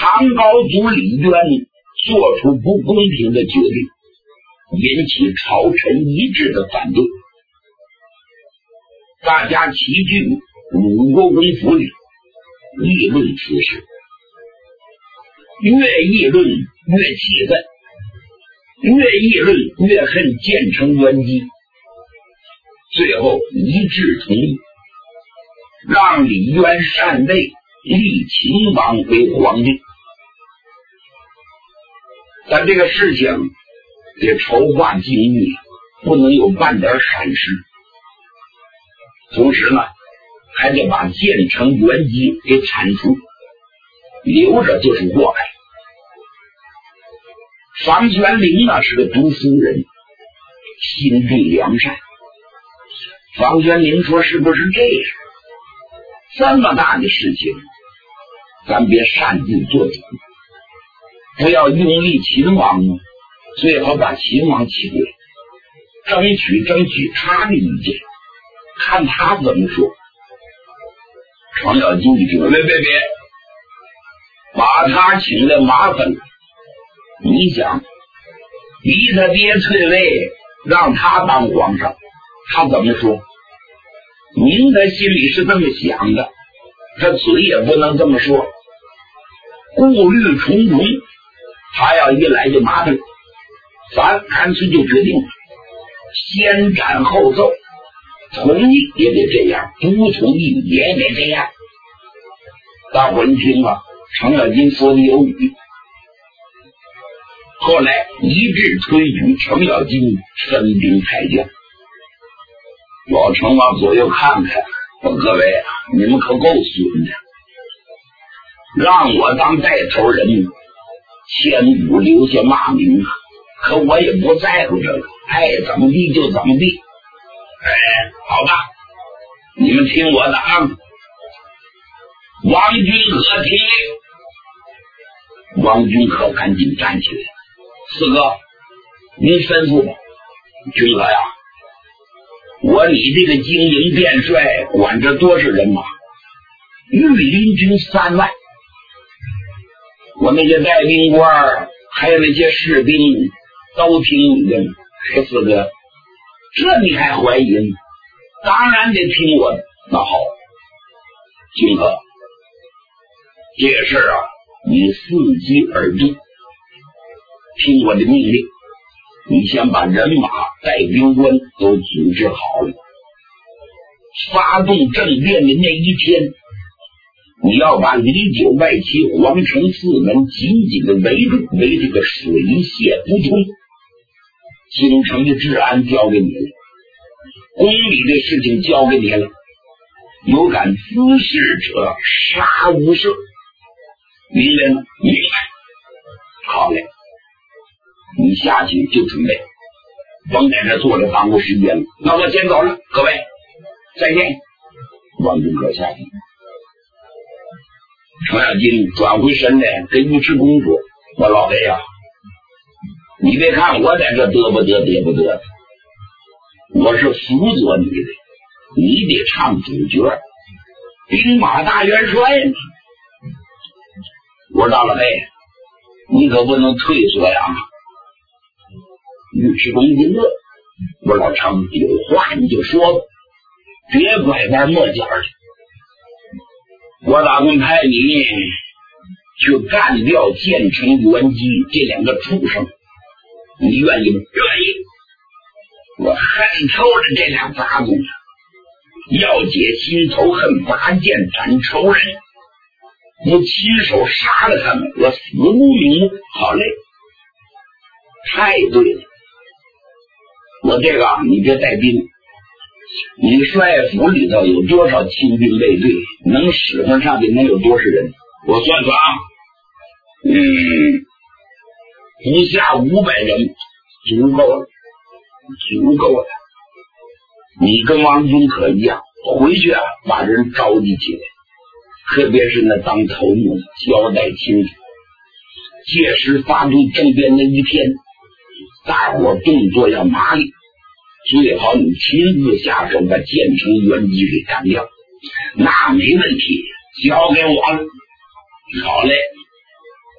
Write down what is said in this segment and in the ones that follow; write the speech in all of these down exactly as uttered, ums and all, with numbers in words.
唐高祖李渊做出不公平的决定，引起朝臣一致的反对。大家齐聚鲁国公府里议论此事，越议论越气愤，越议论越恨建成元基，最后一致同意让李渊禅位，立秦王为皇帝。但这个事情得筹划精密，不能有半点闪失。同时呢，还得把建成元基给铲除，留着就是祸害。房玄龄呢是个读书人，心地良善。房玄龄说：“是不是这样？这么大的事情，咱别擅自做主，不要拥立秦王，最好把秦王请来，争取争取他的意见，看他怎么说。”程咬金一听，别别别，把他请来麻烦了。你想，逼他爹退位，让他当皇上，他怎么说？明他心里是这么想的，他嘴也不能这么说，顾虑重重，他要一来就麻烦了。咱干脆就决定了，先斩后奏，同意也得这样，不同意也得这样。大伙一听啊，程咬金说的有理。后来一致推举程咬金分兵太将。老程往左右看看，说：“各位啊，你们可够损的，让我当带头人，千古留下骂名啊！可我也不在乎这个，爱怎么地就怎么地。哎，好吧，你们听我的啊！王君可听令。”王君可赶紧站起来：“四哥，您吩咐吧。”“君哥呀，我你这个精营便帅，管着多少人马？御林军三万，我那些带兵官还有那些士兵都听你的。嘿，四哥，这你还怀疑呢？当然得听我的。那好，君哥，这个事儿啊，你伺机而动，听我的命令。你先把人马带兵官都组织好了，发动政变的那一天，你要把李九外戚皇城四门紧紧的围住，围这个水泄不通。京城的治安交给你了，宫里的事情交给你了，有敢滋事者杀无赦。明白吗？明白。好嘞，你下去就准备，甭在这坐着耽误时间了。那我先走了，各位再见。王君可下去。程咬金转回身来跟尉迟恭说：“我老贼呀、啊，你别看我在这得不得得不得，我是辅佐你的，你得唱主角，兵马大元帅呢。”我说：“大老妹，你可不能退缩呀！”尉迟恭一乐：“我说老程，有话你就说吧，别拐弯抹角的。我打算派你去干掉建成元基这两个畜生，你愿意吗？”“愿意。”“我恨透了这俩杂种，要解心头恨，拔剑斩仇人。我亲手杀了他们，我死无瞑目。”“好嘞，太对了。我这个你别带兵，你帅府里头有多少亲兵卫队，能使唤上去能有多少人？我算算啊，嗯，不下五百人，足够了，足够了。你跟王君可一样，回去啊，把人召集起来，特别是那当头目交代清楚。届时发动政变那一天，大伙动作要麻利，最好你亲自下手把建成元基给干掉，那没问题，交给我了。”“好嘞。”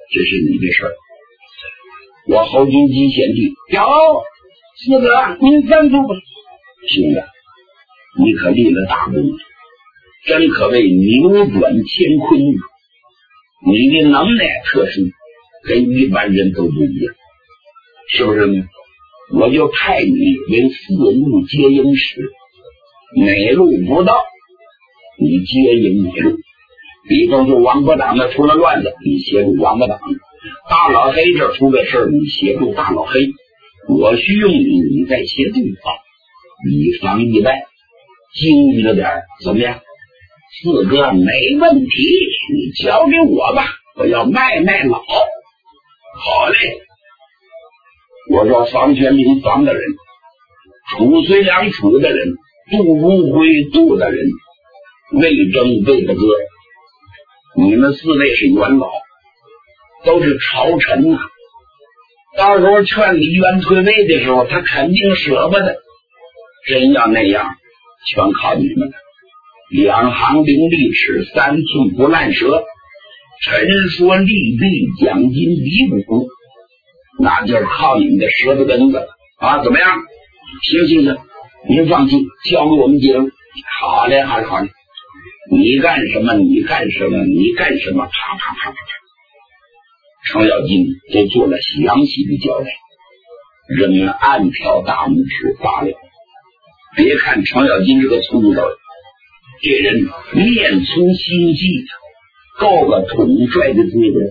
这是你的事儿。我侯金基贤弟， 有四哥，您吩咐吧。 兄弟，你可立了大功，真可谓扭转乾坤。你的能耐特殊，跟一般人都不一样，是不是呢？我就派你为四路接应使，哪路不到，你接应哪路。比方说王国党的出了乱子，你协助王国党；大老黑这出个事儿，你协助大老黑。我需用你，你再协助我，以防意外，精明了点，怎么样？四哥没问题，你交给我吧，我要卖卖老。好嘞。我说房玄龄房的人，楚随良楚的人，杜如辉杜的人，魏征魏的哥，你们四位是元老，都是朝臣啊。到时候劝李渊退位的时候，他肯定舍不得。真要那样，全靠你们了。两行伶俐齿，三寸不烂舌，陈说利弊，奖金比武，那就是靠你们的舌头根子啊！怎么样？行行行，您放心，交给我们姐。好嘞，好嘞，好嘞。你干什么？你干什么？你干什么？啪啪啪啪啪。程咬金都做了详细的交代，人们暗挑大拇指罢了。别看程咬金这个粗头，这人面粗心细，够个统帅的资格。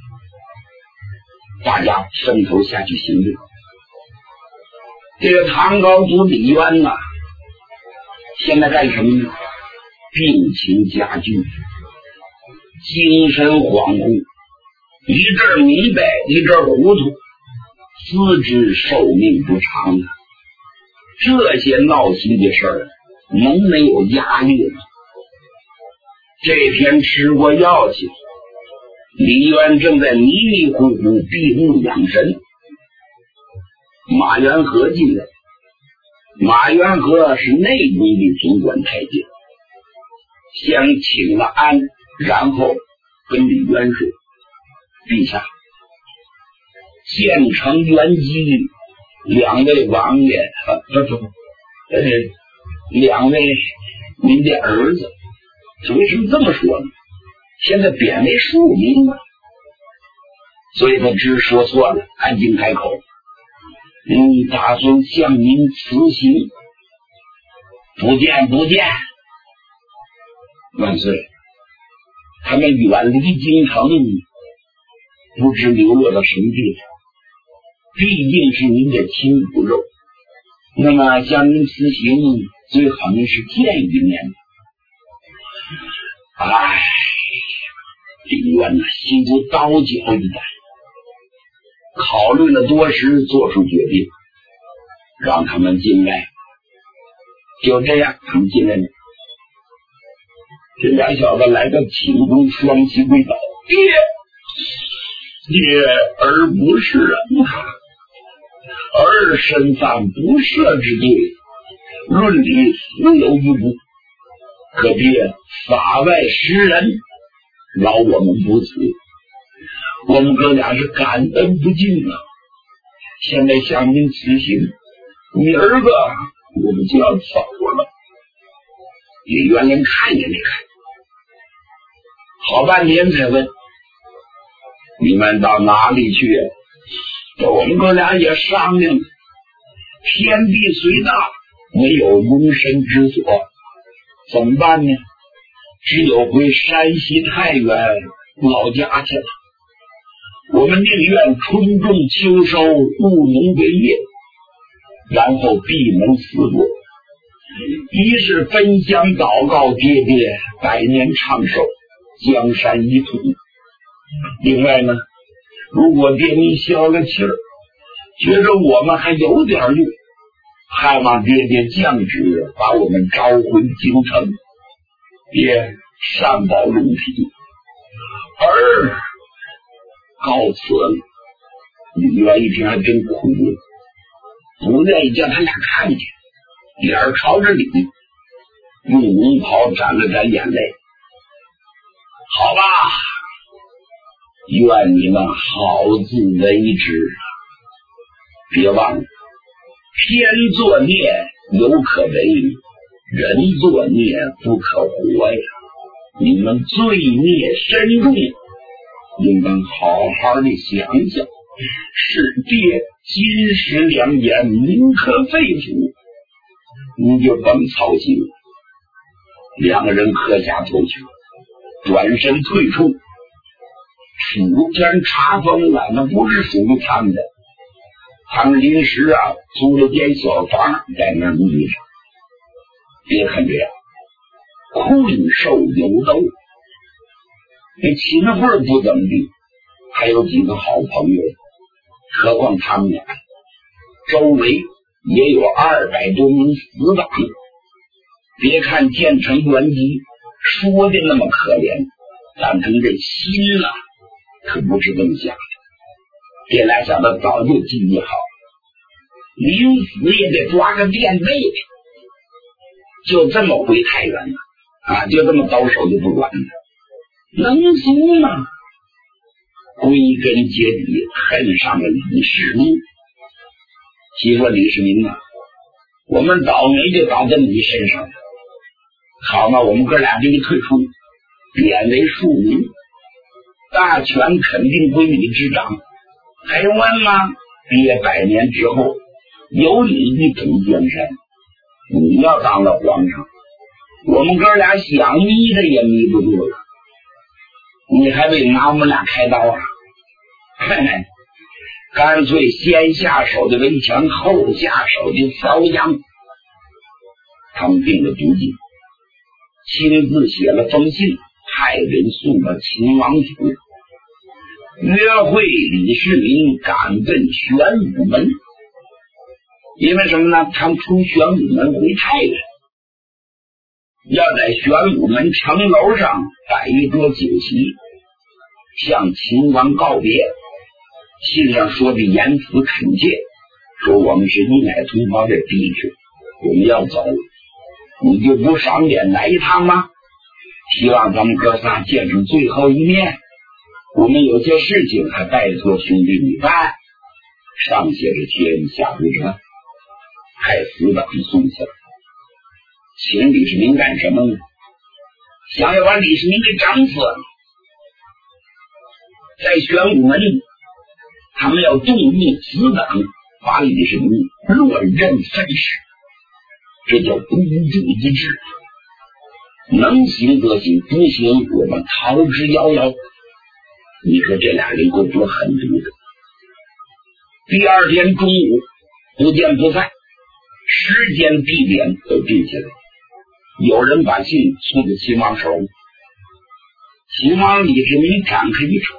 大家分头下去行动。这个唐高祖李渊啊，现在干什么呢？病情加剧，精神恍惚，一阵明白，一阵糊涂，自知寿命不长啊。这些闹心的事儿，能没有压力吗？这天吃过药去，李渊正在迷迷糊糊闭目养神。马元和进来，马元和是内宫的总管太监，先请了安，然后跟李渊说：“陛下，建成元基两位王爷，呃，不不不，呃，两位您的儿子，为什么这么说呢？现在贬为庶民了。”所以他只说错了，赶紧开口：“嗯，大孙向您辞行。”“不见不见。”“万岁，他们远离京城，不知流落到什么地方，毕竟是您的亲骨肉，那么向您辞行，最好您是见一面。”哎，李渊呐，心如刀绞一般，考虑了多时，做出决定，让他们进来。就这样，他们进来了。这俩小子来个轻功双膝跪倒：“爹，爹，儿不是人啊，儿身犯不赦之罪，论理死有余辜。可别法外施人，饶我们不死。我们哥俩是感恩不尽啊！现在向您辞行，你儿子我们就要走了。”李渊连看也没看，好半天才问：“你们到哪里去？”“这我们哥俩也商量了，天地虽大，没有容身之所，怎么办呢？只有回山西太原老家去了。我们宁愿春种秋收，务农为业，然后闭门思过。一是分享祷告爹爹百年长寿，江山一统。另外呢，如果爹你消了气儿，觉着我们还有点用，还望爹爹降旨把我们召回京城，爹善保龙体，儿告辞了。”李渊一听还真哭了，不愿意叫他俩看见，脸朝着里，用龙袍沾了沾眼泪。“好吧， 愿你们好自为之。别忘了，天作孽有可为，人作孽不可活呀。你们罪孽深重，应当好好的想想，是爹金石良言，民可肺腑，你就甭操心了。两个人喝下头去，转身退出。府天查封了，那不是属于他们的，他们临时啊租了间小房在那儿眯着。别看这样，困兽有斗，那秦桧不怎么地，还有几个好朋友，何况他们俩周围也有二百多名死党。别看建成元吉说的那么可怜，但他这心啊可不是这么想的。这俩小子早就计划好，临死也得抓个垫背的，就这么回太原了啊！就这么倒手就不管了，能行吗？归根结底恨上了李世民。其实李世民啊，我们倒霉就倒在你身上了。好嘛，我们哥俩给你退出，贬为庶民，大权肯定归你执掌，还用问吗？憋百年之后，有你一统江山，你要当了皇上，我们哥俩想迷的也迷不住了。你还得拿我们俩开刀啊？嘿嘿，干脆先下手的围墙，后下手的搔痒。他们定了毒计，亲自写了封信，派人送到秦王府，约会李世民赶奔玄武门。因为什么呢？他们出玄武门回太原，要在玄武门城楼上摆一桌酒席，向秦王告别。信上说的言辞恳切，说我们是一奶同胞的弟兄，我们要走，你就不赏脸来一趟吗？希望咱们哥仨见上最后一面，我们有些事情还拜托兄弟你办。上写着天下无常，派死党送下来。请李世民干什么呢？想要把李世民给整死。在玄武门里，他们要动用死党，把李世民落任分尸，这叫孤注一掷。能行则行，不行我们逃之夭夭。你说这俩人够多狠毒的。第二天中午不见不散，时间地点都定下来。有人把信送给秦王手，秦王李世民展开一瞅，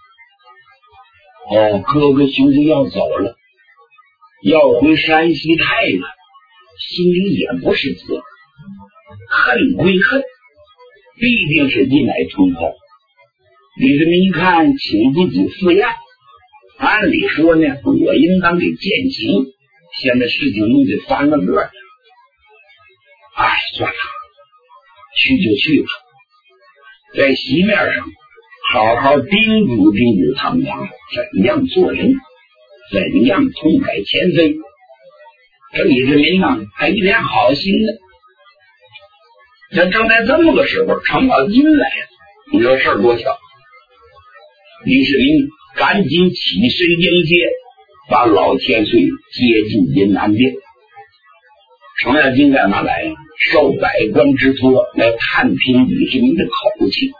哦，哥哥兄弟要走了，要回山西太原，心里也不是滋，恨归恨，毕竟是一奶同胞。李世民一看请自己赴宴，按理说呢，我应当给践行，现在事情弄得翻了个儿，哎，算了，去就去吧。在席面上好好叮嘱叮嘱他们俩怎样做人，怎样痛改前非。这李世民呢，还一脸好心的。这正在这么个时候，程咬金来了，你说事儿多巧。李世民赶紧起身迎接，把老千岁接进银安殿。程咬金干嘛来呀？受百官之托来探听李世民的口气。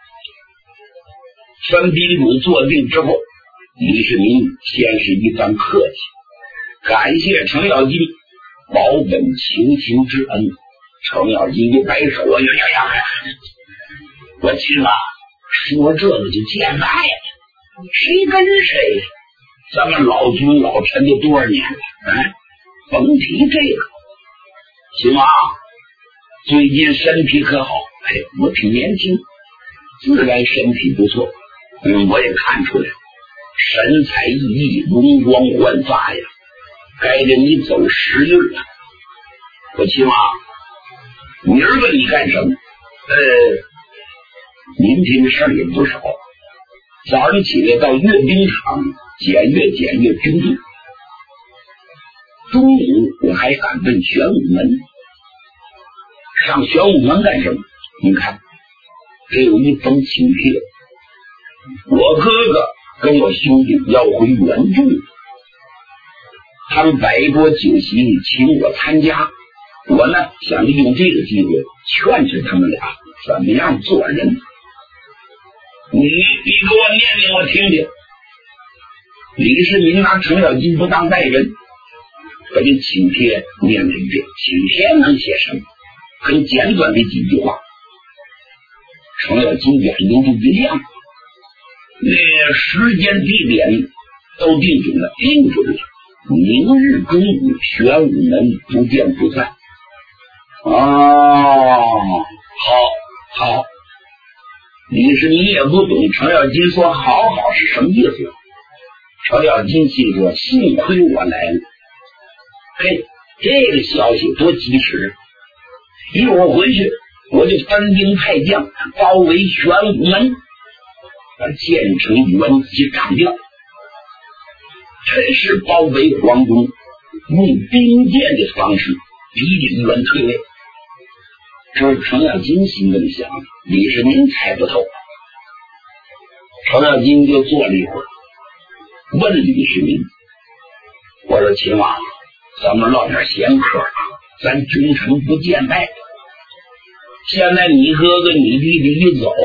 分宾主坐定之后，李世民先是一番客气，感谢程咬金保本求情之恩。程咬金一摆手，呀呀呀！我亲啊，说这个就见外了，谁跟谁？咱们老君老臣都多少年了，哎，甭提这个。行啊，最近身体可好？哎，我挺年轻，自然身体不错。嗯，我也看出来，神采奕奕，容光焕发呀，该着你走时日了。我亲啊，明儿个你干什么？呃，明天的事儿也不少， 早上起来到阅兵场检阅检阅军队，中午我还赶奔玄武门。上玄武门干什么？你看，这有一封请帖，我哥哥跟我兄弟要回援助，他们摆桌酒席请我参加，我呢想利用这个机会劝劝他们俩怎么样做人。你你给我念念我听听。李世民拿程咬金不当外人，把这请帖念了一遍。请帖能写什么？很简短的几句话。程咬金眼睛就一亮，那时间地点都定准了，定准了，明日中午玄武门不见不散。哦，好好。李世民也不懂程咬金说好好是什么意思。程咬金心说幸亏我来了，嘿，这个消息多及时！一会儿回去我就分兵派将包围玄武门，把建成元吉干掉，趁势包围皇宫，用兵谏的方式逼李元退位。这是程咬金心里想，李世民猜不透。程咬金就坐了一会儿，问李世民：“我说秦王，咱们唠点闲嗑啊，咱君臣不见外。现在你哥哥你弟弟一走，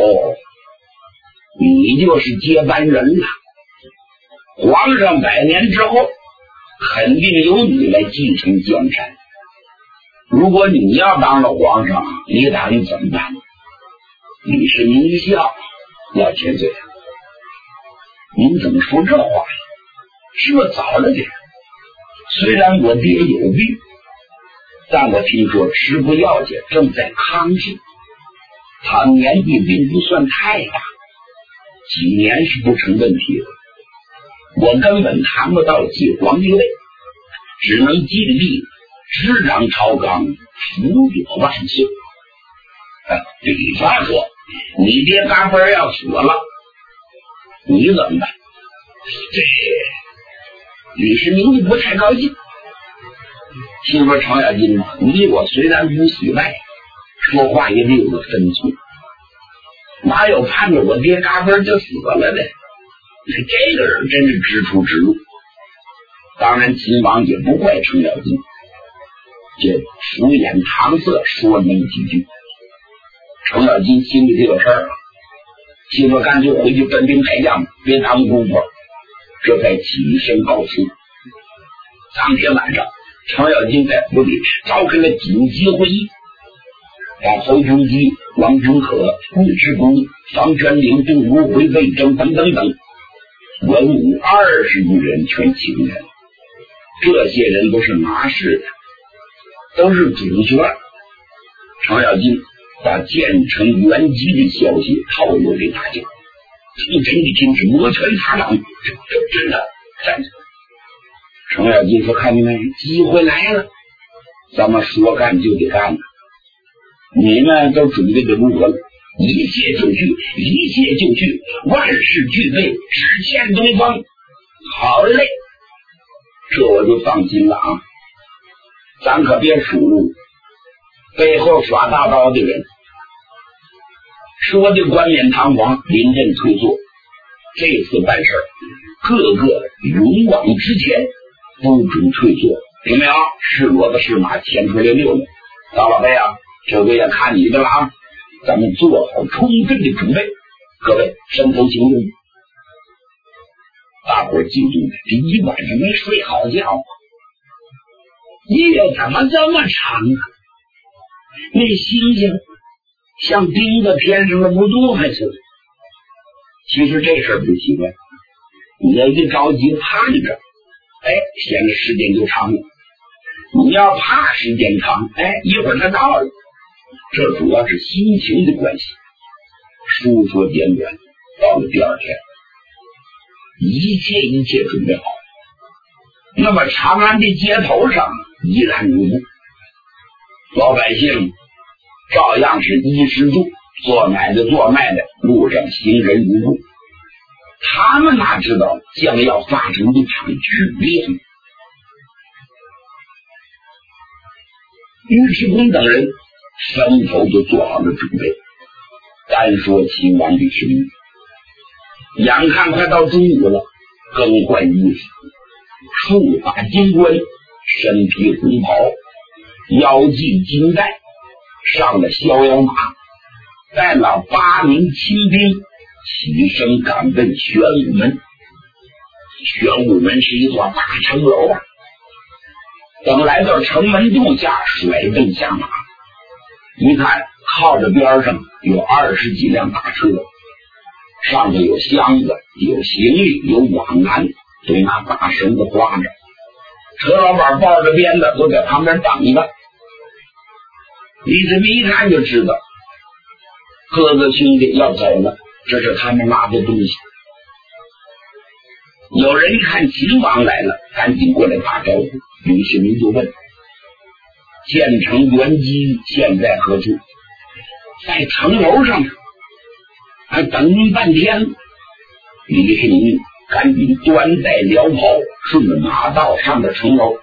你就是接班人了。皇上百年之后，肯定由你来继承江山。如果你要当了皇上，你打算怎么办？”李世民一笑：“老千岁，您怎么说这话呀？是不是早了点？虽然我爹有病，但我听说吃不药去，正在康复，他年纪并不算太大，几年是不成问题的。我根本谈不到继皇帝位，只能尽力执掌朝纲，辅佐万岁。哎，比方说，你爹嘎嘣要死了，你怎么办？这李世民不太高兴，心说程咬金嘛，你我虽然不许外，说话也得有个分寸，哪有盼着我爹嘎嘣就死了的？这个人真是直出直入。当然秦王也不怪程咬金，就敷衍搪塞说那么几句。程咬金心里就有事儿了，心说干脆回去分兵派将，别耽误功夫，这才起身告辞。当天晚上，程咬金在府里召开了紧急会议，把侯兄基、王君可、尉迟恭、方全龄、杜如回、魏征等等等文武二十余人全请来了。这些人都是拿事的，都是主角。程咬金把建成元吉的消息透露给大家，听真的听是摩拳擦掌，真真的站着。程咬金说：“看见没，机会来了，咱们说干就得干了。你们都准备的如何了？一切就绪，一切就绪，万事俱备，只欠东方。好嘞，这我就放心了啊！咱可别数背后耍大刀的人。”说的冠冕堂皇，临阵退坐。这次办事个个勇往直前，不准退缩。有没有？是骡子是马，牵出来溜溜。大老辈啊，这回也看你的了啊！咱们做好充分的准备，各位身头行动。大伙记住，这一晚上没睡好觉，夜怎么这么长啊？那星星像钉在天上的不动还是？其实这事儿不奇怪，你要一着急盼着，哎，显得时间就长了。你要怕时间长，哎，一会儿它到了。这主要是心情的关系。书说简短，到了第二天，一切一切准备好，那么长安的街头上依然如故，老百姓照样是衣食住，做买的做卖的，路上行人如故。 他们哪知道将要发生一场剧烈。尉迟恭等人分头就做好了准备，单说秦王尉迟恭，眼看快到中午了，更换衣服，束发金冠，身披红袍，腰系金带，上了逍遥马，带了八名亲兵，起身赶奔玄武门。玄武门是一座大城楼啊，等来到城门洞下，甩蹬下马，一看靠着边上有二十几辆大车，上头有箱子，有行李，有网篮，都拿大绳子挂着，车老板抱着鞭子都在旁边等着。李世民一看就知道哥哥兄弟要走了，这是他们拿的东西。有人一看秦王来了，赶紧过来打招呼。李世民就问：建成元基现在何处？在城楼上，还等你半天。李世民赶紧端带辽袍，顺着马道上的城楼。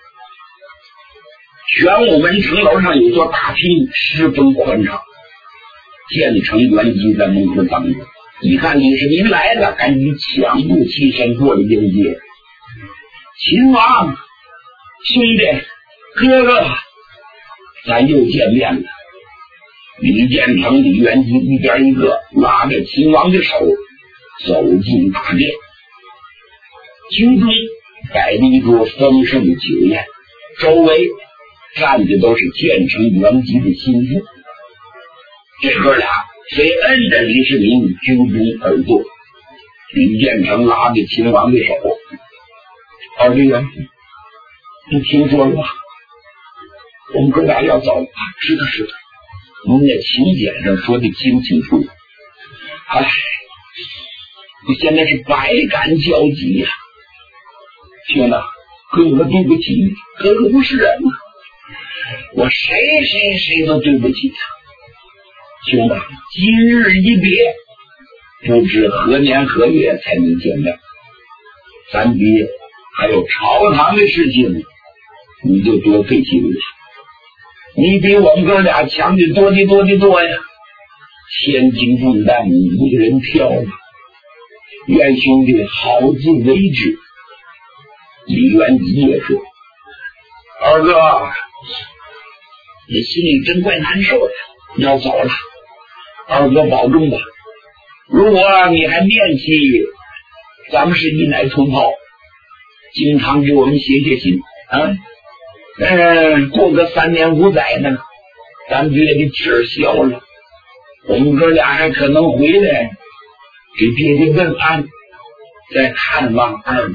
玄武门城楼上有座大厅，十分宽敞。建成元基在门口等着，一看李世民来了，赶紧抢步起身过来迎接。秦王兄弟哥哥，咱又见面了。李建成、李元基一边一个拉着秦王的手走进大殿，厅中摆了一桌丰盛的酒宴，周围站的都是建成元基的心腹。这哥俩虽摁着李世民居中而坐，李建成拉着秦王的手：二弟元基，你听说了吧？我们哥俩要走了。是的，是的，您那请柬上说的清清楚楚。唉，我现在是百感交集呀、啊。兄弟，哥哥对不起你，哥哥不是人啊，我谁谁谁都对不起他。兄弟，今日一别，不知何年何月才能见面。咱别还有朝堂的事情，你就多费心了。你比我们哥俩强的多的多的多呀，千斤重担你一个人挑吧。愿兄弟好自为之。李元基也说：二哥，你心里真怪难受的，你要走了，二哥保重吧。如果你还念起咱们是一奶同胞，经常给我们写写信啊，嗯，过个三年五载呢，咱爹的气儿消了，我们哥俩还可能回来给爹爹问安，再看望二哥。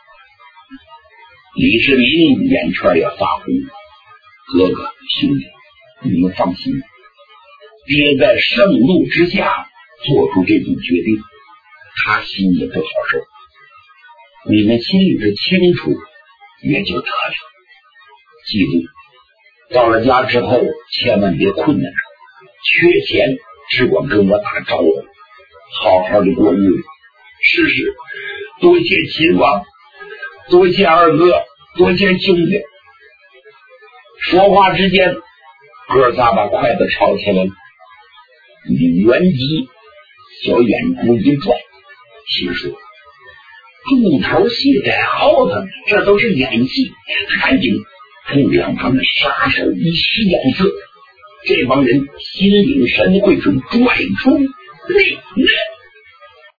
李世民眼圈也发红，哥哥兄弟，你们放心，爹在盛怒之下做出这种决定，他心里不好受，你们心里的清楚也就得了。记住，到了家之后千万别困难，缺钱只管跟我打招呼，好好的过日子。试试，多谢秦王，多谢二哥，多谢兄弟。说话之间，哥仨把筷子抄起来了。李元基小眼珠一转，心说重头戏在后头，这都是演戏。赶紧跟两旁的杀手一使眼色，这帮人心领神会，准拽出内内。